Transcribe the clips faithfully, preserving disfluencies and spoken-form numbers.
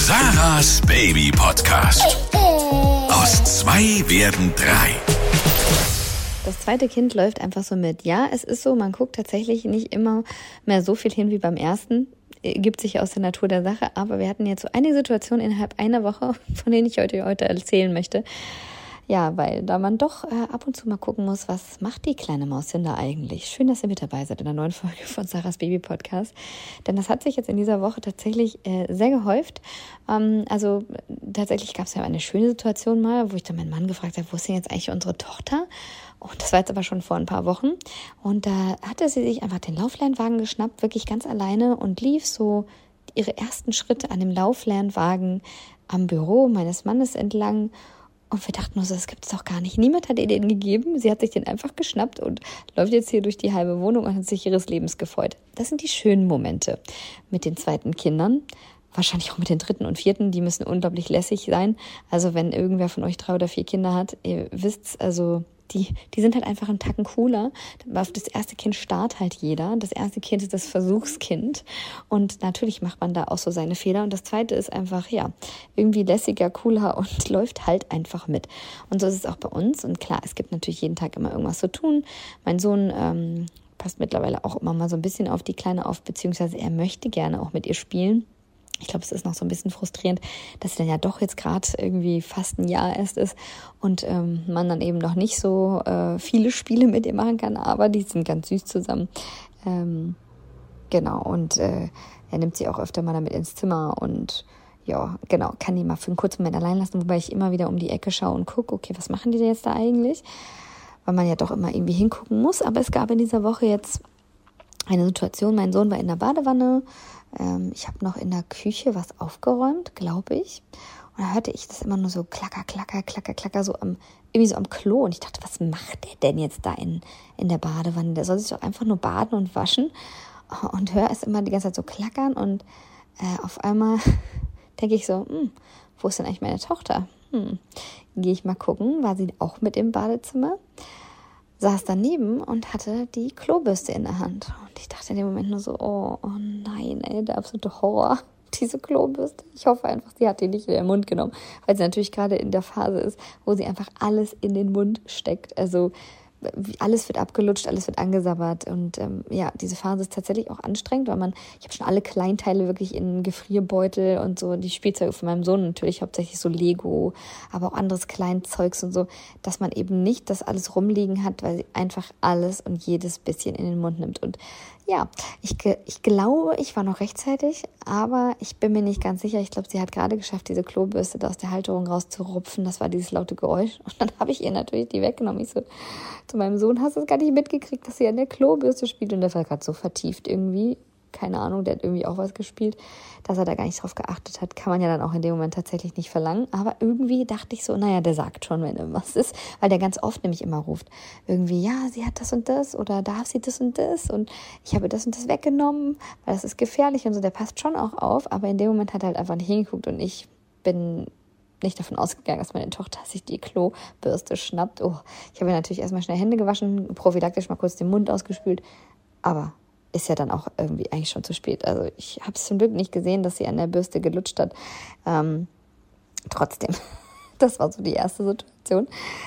Sarahs Baby Podcast. Aus zwei werden drei. Das zweite Kind läuft einfach so mit. Ja, es ist so, man guckt tatsächlich nicht immer mehr so viel hin wie beim ersten. Gibt sich aus der Natur der Sache. Aber wir hatten jetzt so einige Situationen innerhalb einer Woche, von denen ich heute, heute erzählen möchte. Ja, weil da man doch äh, ab und zu mal gucken muss, was macht die kleine Maus denn da eigentlich? Schön, dass ihr mit dabei seid in der neuen Folge von Sarahs Baby Podcast. Denn das hat sich jetzt in dieser Woche tatsächlich äh, sehr gehäuft. Ähm, also tatsächlich gab es ja eine schöne Situation mal, wo ich dann meinen Mann gefragt habe, wo ist denn jetzt eigentlich unsere Tochter? Und das war jetzt aber schon vor ein paar Wochen. Und da hatte sie sich einfach den Lauflernwagen geschnappt, wirklich ganz alleine und lief so ihre ersten Schritte an dem Lauflernwagen am Büro meines Mannes entlang. Und wir dachten uns, das gibt es doch gar nicht. Niemand hat ihr den gegeben. Sie hat sich den einfach geschnappt und läuft jetzt hier durch die halbe Wohnung und hat sich ihres Lebens gefreut. Das sind die schönen Momente mit den zweiten Kindern. Wahrscheinlich auch mit den dritten und vierten. Die müssen unglaublich lässig sein. Also wenn irgendwer von euch drei oder vier Kinder hat, ihr wisst's, also die, die sind halt einfach einen Tacken cooler. Auf das erste Kind starrt halt jeder. Das erste Kind ist das Versuchskind. Und natürlich macht man da auch so seine Fehler. Und das zweite ist einfach, ja, irgendwie lässiger, cooler und läuft halt einfach mit. Und so ist es auch bei uns. Und klar, es gibt natürlich jeden Tag immer irgendwas zu tun. Mein Sohn ähm, passt mittlerweile auch immer mal so ein bisschen auf die Kleine auf, beziehungsweise er möchte gerne auch mit ihr spielen. Ich glaube, es ist noch so ein bisschen frustrierend, dass sie dann ja doch jetzt gerade irgendwie fast ein Jahr erst ist und ähm, man dann eben noch nicht so äh, viele Spiele mit ihr machen kann, aber die sind ganz süß zusammen. Ähm, genau, und äh, er nimmt sie auch öfter mal damit ins Zimmer und ja, genau, kann die mal für einen kurzen Moment allein lassen, wobei ich immer wieder um die Ecke schaue und gucke, okay, was machen die denn jetzt da eigentlich? Weil man ja doch immer irgendwie hingucken muss, aber es gab in dieser Woche jetzt eine Situation, mein Sohn war in der Badewanne, ähm, ich habe noch in der Küche was aufgeräumt, glaube ich. Und da hörte ich das immer nur so klacker, klacker, klacker, klacker, so am, irgendwie so am Klo. Und ich dachte, was macht der denn jetzt da in, in der Badewanne? Der soll sich doch einfach nur baden und waschen. Und höre es immer die ganze Zeit so klackern. Und äh, auf einmal denke ich so, hm, wo ist denn eigentlich meine Tochter? Hm, gehe ich mal gucken, war sie auch mit im Badezimmer? Saß daneben und hatte die Klobürste in der Hand. Und ich dachte in dem Moment nur so, oh, oh nein, ey, der absolute Horror, diese Klobürste. Ich hoffe einfach, sie hat die nicht in den Mund genommen, weil sie natürlich gerade in der Phase ist, wo sie einfach alles in den Mund steckt. Also alles wird abgelutscht, alles wird angesabbert und ähm, ja, diese Phase ist tatsächlich auch anstrengend, weil man, ich habe schon alle Kleinteile wirklich in Gefrierbeutel und so, die Spielzeuge von meinem Sohn natürlich hauptsächlich so Lego, aber auch anderes Kleinzeugs und so, dass man eben nicht das alles rumliegen hat, weil sie einfach alles und jedes bisschen in den Mund nimmt und ja, ich, ich glaube, ich war noch rechtzeitig, aber ich bin mir nicht ganz sicher. Ich glaube, sie hat gerade geschafft, diese Klobürste da aus der Halterung rauszurupfen. Das war dieses laute Geräusch. Und dann habe ich ihr natürlich die weggenommen. Ich so zu meinem Sohn, hast du es gar nicht mitgekriegt, dass sie an der Klobürste spielt? Und der war gerade so vertieft irgendwie. Keine Ahnung, der hat irgendwie auch was gespielt, dass er da gar nicht drauf geachtet hat. Kann man ja dann auch in dem Moment tatsächlich nicht verlangen. Aber irgendwie dachte ich so, naja, der sagt schon, wenn irgendwas ist. Weil der ganz oft nämlich immer ruft. Irgendwie, ja, sie hat das und das oder darf sie das und das und ich habe das und das weggenommen, weil das ist gefährlich und so. Der passt schon auch auf, aber in dem Moment hat er halt einfach nicht hingeguckt und ich bin nicht davon ausgegangen, dass meine Tochter sich die Klobürste schnappt. Oh, ich habe ihr natürlich erstmal schnell Hände gewaschen, prophylaktisch mal kurz den Mund ausgespült, aber ist ja dann auch irgendwie eigentlich schon zu spät. Also ich habe es zum Glück nicht gesehen, dass sie an der Bürste gelutscht hat. Ähm, trotzdem, das war so die erste Situation.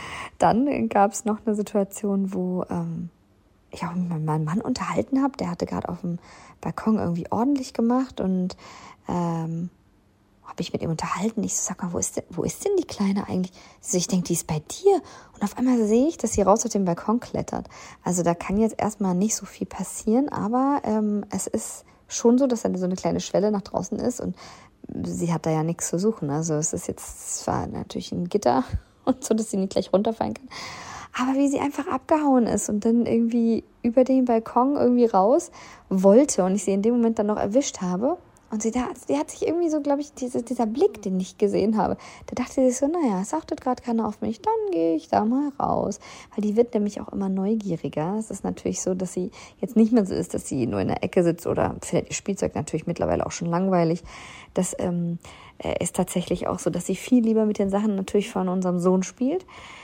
Dann gab es noch eine Situation, wo ähm, ich auch mit meinem Mann unterhalten habe. Der hatte gerade auf dem Balkon irgendwie ordentlich gemacht und ähm, habe ich mit ihm unterhalten. Ich so, sag mal, wo ist denn, wo ist denn die Kleine eigentlich? So, ich denke, die ist bei dir. Und auf einmal sehe ich, dass sie raus auf den Balkon klettert. Also da kann jetzt erstmal nicht so viel passieren, aber ähm, es ist schon so, dass da so eine kleine Schwelle nach draußen ist und sie hat da ja nichts zu suchen. Also es ist jetzt zwar natürlich ein Gitter und so, dass sie nicht gleich runterfallen kann, aber wie sie einfach abgehauen ist und dann irgendwie über den Balkon irgendwie raus wollte und ich sie in dem Moment dann noch erwischt habe. Und sie, da, sie hat sich irgendwie so, glaube ich, diese, dieser Blick, den ich gesehen habe, da dachte sie sich so, naja, es achtet gerade keiner auf mich, dann gehe ich da mal raus. Weil die wird nämlich auch immer neugieriger. Es ist natürlich so, dass sie jetzt nicht mehr so ist, dass sie nur in der Ecke sitzt oder findet ihr Spielzeug natürlich mittlerweile auch schon langweilig. Das ähm, ist tatsächlich auch so, dass sie viel lieber mit den Sachen natürlich von unserem Sohn spielt.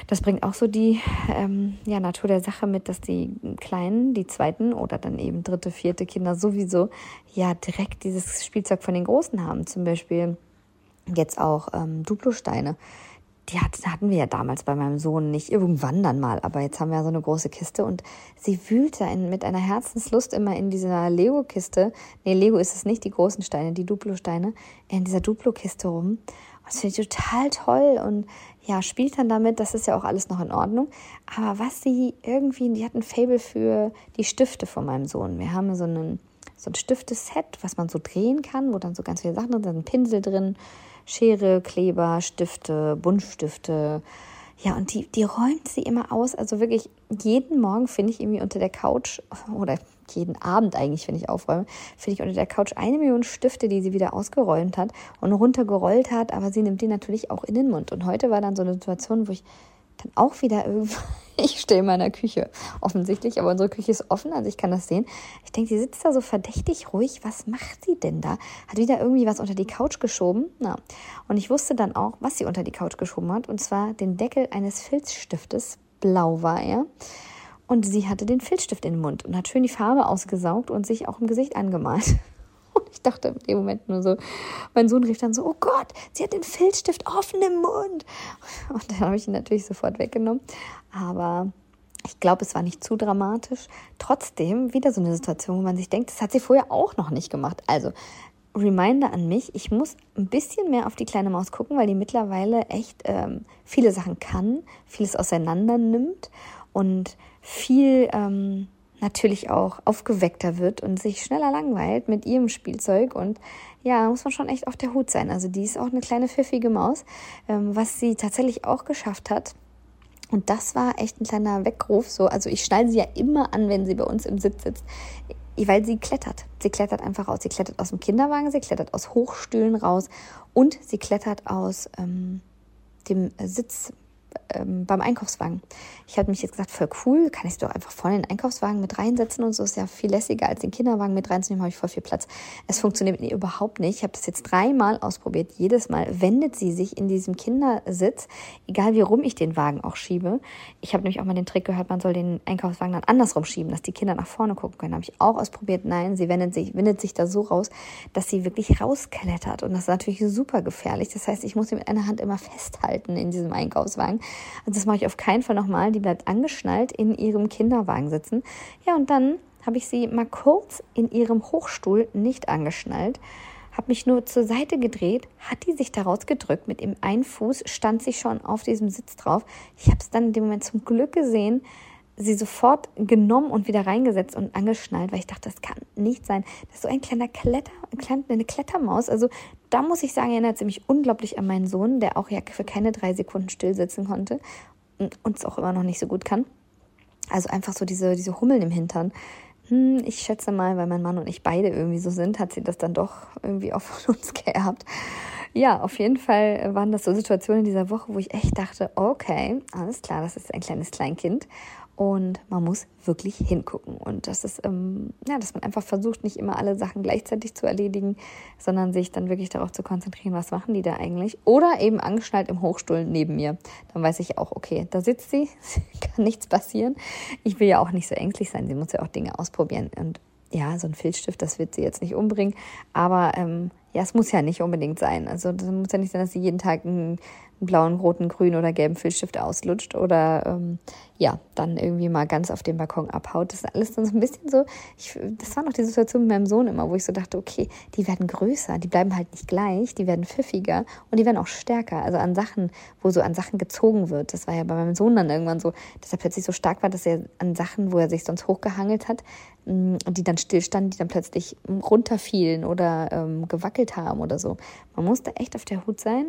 Das bringt auch so die ähm, ja, Natur der Sache mit, dass die Kleinen, die zweiten oder dann eben dritte, vierte Kinder sowieso ja direkt dieses Spielzeug von den Großen haben. Zum Beispiel jetzt auch ähm, Duplosteine. Die hatten wir ja damals bei meinem Sohn nicht, irgendwann dann mal, aber jetzt haben wir ja so eine große Kiste und sie wühlt da in, mit einer Herzenslust immer in dieser Lego-Kiste, nee, Lego ist es nicht, die großen Steine, die Duplo-Steine, in dieser Duplo-Kiste rum. Und das finde ich total toll und ja, spielt dann damit, das ist ja auch alles noch in Ordnung. Aber was sie irgendwie, die hat ein Faible für die Stifte von meinem Sohn. Wir haben so, einen, so ein Stifteset, was man so drehen kann, wo dann so ganz viele Sachen drin sind, ein Pinsel drin, Schere, Kleber, Stifte, Buntstifte. Ja, und die, die räumt sie immer aus. Also wirklich jeden Morgen finde ich irgendwie unter der Couch, oder jeden Abend eigentlich, wenn ich aufräume, finde ich unter der Couch eine Million Stifte, die sie wieder ausgeräumt hat und runtergerollt hat. Aber sie nimmt die natürlich auch in den Mund. Und heute war dann so eine Situation, wo ich dann auch wieder irgendwie, ich stehe in meiner Küche offensichtlich, aber unsere Küche ist offen, also ich kann das sehen. Ich denke, sie sitzt da so verdächtig ruhig. Was macht sie denn da? Hat wieder irgendwie was unter die Couch geschoben? Na. Und ich wusste dann auch, was sie unter die Couch geschoben hat, und zwar den Deckel eines Filzstiftes. Blau war er. Und sie hatte den Filzstift in den Mund und hat schön die Farbe ausgesaugt und sich auch im Gesicht angemalt. Und ich dachte in dem Moment nur so, mein Sohn rief dann so, oh Gott, sie hat den Filzstift offen im Mund. Und dann habe ich ihn natürlich sofort weggenommen. Aber ich glaube, es war nicht zu dramatisch. Trotzdem wieder so eine Situation, wo man sich denkt, das hat sie vorher auch noch nicht gemacht. Also Reminder an mich, ich muss ein bisschen mehr auf die kleine Maus gucken, weil die mittlerweile echt ähm, viele Sachen kann, vieles auseinander nimmt und viel ähm, natürlich auch aufgeweckter wird und sich schneller langweilt mit ihrem Spielzeug. Und ja, muss man schon echt auf der Hut sein. Also die ist auch eine kleine pfiffige Maus, ähm, was sie tatsächlich auch geschafft hat. Und das war echt ein kleiner Weckruf. So, also ich schneide sie ja immer an, wenn sie bei uns im Sitz sitzt, weil sie klettert. Sie klettert einfach raus. Sie klettert aus dem Kinderwagen, sie klettert aus Hochstühlen raus und sie klettert aus ähm, dem Sitz ähm, beim Einkaufswagen. Ich habe mich jetzt gesagt, voll cool, kann ich sie doch einfach vorne in den Einkaufswagen mit reinsetzen und so, ist ja viel lässiger als den Kinderwagen mit reinzunehmen, habe ich voll viel Platz. Es funktioniert nee, überhaupt nicht. Ich habe das jetzt dreimal ausprobiert. Jedes Mal wendet sie sich in diesem Kindersitz, egal wie rum ich den Wagen auch schiebe. Ich habe nämlich auch mal den Trick gehört, man soll den Einkaufswagen dann andersrum schieben, dass die Kinder nach vorne gucken können. Habe ich auch ausprobiert. Nein, sie wendet sich, windet sich da so raus, dass sie wirklich rausklettert. Und das ist natürlich super gefährlich. Das heißt, ich muss sie mit einer Hand immer festhalten in diesem Einkaufswagen. Also das mache ich auf keinen Fall nochmal. Die bleibt angeschnallt in ihrem Kinderwagen sitzen. Ja, und dann habe ich sie mal kurz in ihrem Hochstuhl nicht angeschnallt, habe mich nur zur Seite gedreht, hat die sich daraus gedrückt. Mit dem einen Fuß stand sie schon auf diesem Sitz drauf. Ich habe es dann in dem Moment zum Glück gesehen, sie sofort genommen und wieder reingesetzt und angeschnallt, weil ich dachte, das kann nicht sein. Das ist so ein kleiner Kletter, eine Klettermaus. Also da muss ich sagen, erinnert sie mich unglaublich an meinen Sohn, der auch ja für keine drei Sekunden still sitzen konnte und es auch immer noch nicht so gut kann. Also einfach so diese, diese Hummeln im Hintern. Hm, ich schätze mal, weil mein Mann und ich beide irgendwie so sind, hat sie das dann doch irgendwie auch von uns geerbt. Ja, auf jeden Fall waren das so Situationen in dieser Woche, wo ich echt dachte, okay, alles klar, das ist ein kleines Kleinkind. Und man muss wirklich hingucken. Und das ist, ähm, ja, dass man einfach versucht, nicht immer alle Sachen gleichzeitig zu erledigen, sondern sich dann wirklich darauf zu konzentrieren, was machen die da eigentlich? Oder eben angeschnallt im Hochstuhl neben mir. Dann weiß ich auch, okay, da sitzt sie, kann nichts passieren. Ich will ja auch nicht so ängstlich sein, sie muss ja auch Dinge ausprobieren. Und ja, so ein Filzstift, das wird sie jetzt nicht umbringen. Aber ähm, ja, es muss ja nicht unbedingt sein. Also das muss ja nicht sein, dass sie jeden Tag einen blauen, roten, grünen oder gelben Filzstift auslutscht oder ähm, ja, dann irgendwie mal ganz auf dem Balkon abhaut. Das ist alles dann so ein bisschen so, ich, das war noch die Situation mit meinem Sohn immer, wo ich so dachte, okay, die werden größer, die bleiben halt nicht gleich, die werden pfiffiger und die werden auch stärker. Also an Sachen, wo so an Sachen gezogen wird. Das war ja bei meinem Sohn dann irgendwann so, dass er plötzlich so stark war, dass er an Sachen, wo er sich sonst hochgehangelt hat, und die dann stillstanden, die dann plötzlich runterfielen oder ähm, gewackelt haben oder so. Man muss da echt auf der Hut sein.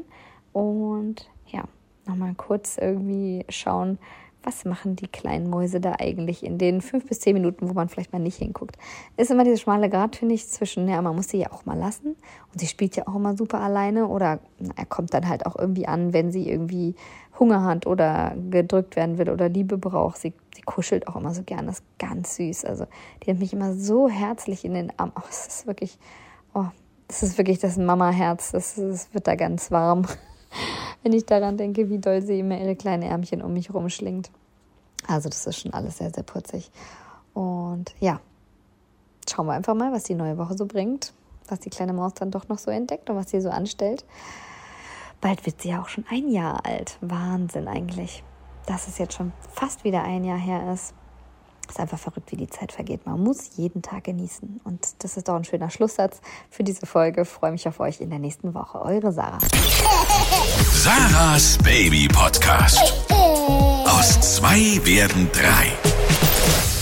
Und ja, nochmal kurz irgendwie schauen, was machen die kleinen Mäuse da eigentlich in den fünf bis zehn Minuten, wo man vielleicht mal nicht hinguckt. Ist immer dieser schmale Grat, finde ich, zwischen, ja, man muss sie ja auch mal lassen und sie spielt ja auch immer super alleine oder na, er kommt dann halt auch irgendwie an, wenn sie irgendwie Hunger hat oder gedrückt werden will oder Liebe braucht. Sie, sie kuschelt auch immer so gern, das ist ganz süß. Also die hat mich immer so herzlich in den Arm. Oh, das ist wirklich, oh, das ist wirklich das Mama-Herz, das, das wird da ganz warm. wenn ich daran denke, wie doll sie immer ihre kleinen Ärmchen um mich rumschlingt. Also das ist schon alles sehr, sehr putzig. Und ja, schauen wir einfach mal, was die neue Woche so bringt, was die kleine Maus dann doch noch so entdeckt und was sie so anstellt. Bald wird sie ja auch schon ein Jahr alt. Wahnsinn eigentlich, dass es jetzt schon fast wieder ein Jahr her ist. Ist einfach verrückt, wie die Zeit vergeht. Man muss jeden Tag genießen. Und das ist doch ein schöner Schlusssatz für diese Folge. Ich freue mich auf euch in der nächsten Woche. Eure Sarah. Sarahs Baby Podcast. Aus zwei werden drei.